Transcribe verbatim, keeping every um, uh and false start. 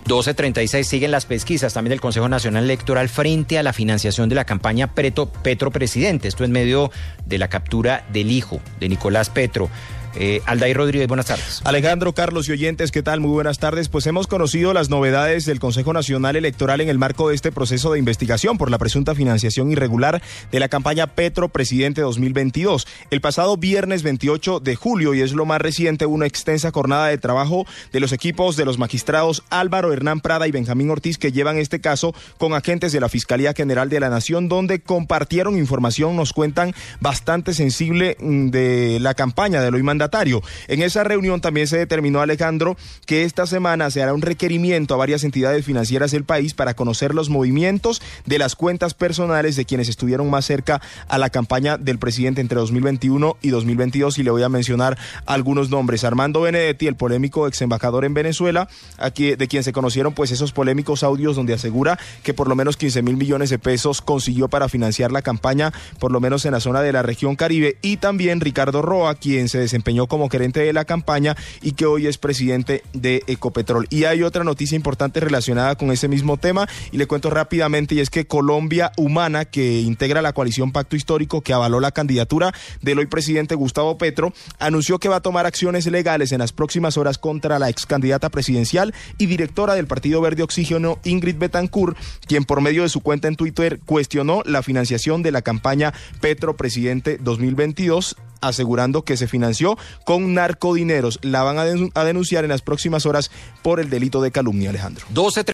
doce treinta y seis, siguen las pesquisas también del Consejo Nacional Electoral frente a la financiación de la campaña Petro, Petro Presidente. Esto en medio de la captura del hijo de Nicolás Petro. Eh, Aldair Rodríguez, buenas tardes. Alejandro, Carlos y oyentes, ¿qué tal? Muy buenas tardes. Pues hemos conocido las novedades del Consejo Nacional Electoral en el marco de este proceso de investigación por la presunta financiación irregular de la campaña Petro Presidente dos mil veintidós. El pasado viernes veintiocho de julio, y es lo más reciente, una extensa jornada de trabajo de los equipos de los magistrados Álvaro Hernán Prada y Benjamín Ortiz, que llevan este caso con agentes de la Fiscalía General de la Nación, donde compartieron información, nos cuentan, bastante sensible de la campaña del hoy mandatario. En esa reunión también se determinó, Alejandro, que esta semana se hará un requerimiento a varias entidades financieras del país para conocer los movimientos de las cuentas personales de quienes estuvieron más cerca a la campaña del presidente entre dos mil veintiuno y dos mil veintidós, y le voy a mencionar algunos nombres. Armando Benedetti, el polémico ex embajador en Venezuela, aquí, de quien se conocieron pues esos polémicos audios donde asegura que por lo menos quince mil millones de pesos consiguió para financiar la campaña, por lo menos en la zona de la región Caribe, y también Ricardo Roa, quien se desempeñó como gerente de la campaña y que hoy es presidente de Ecopetrol. Y hay otra noticia importante relacionada con ese mismo tema, y le cuento rápidamente, y es que Colombia Humana, que integra la coalición Pacto Histórico que avaló la candidatura del hoy presidente Gustavo Petro, anunció que va a tomar acciones legales en las próximas horas contra la ex candidata presidencial y directora del Partido Verde Oxígeno, Ingrid Betancourt, quien por medio de su cuenta en Twitter cuestionó la financiación de la campaña Petro Presidente dos mil veintidós, asegurando que se financió con narcodineros. La van a denunciar en las próximas horas por el delito de calumnia, Alejandro. doce